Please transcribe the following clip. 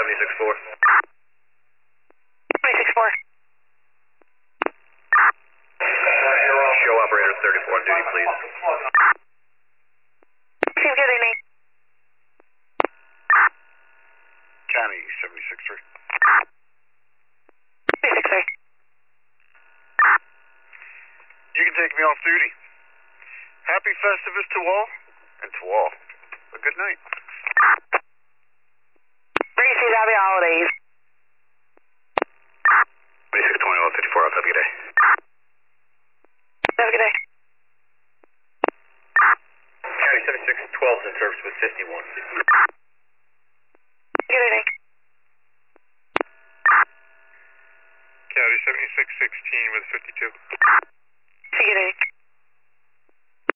76-4. 26-4. Show operator 34 on duty, please. Seems good, Nate. County 76-3. 26-3. You can take me off duty. Happy Festivus to all, and to all, a good night. Reese's, happy holidays. 26-20, 54, have a good day. Have a good day. County 76-12 in service with 51. Good day, Nate. County 76-16 with 52. See you, Nate.